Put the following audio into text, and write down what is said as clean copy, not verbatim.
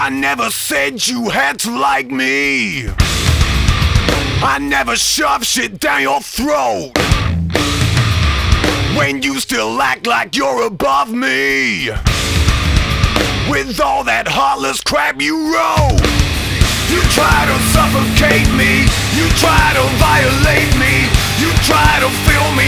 I never said you had to like me. I never shoved shit down your throat when you still act like you're above me with all that heartless crap you wrote. You try to suffocate me, you try to violate me, you try to fill me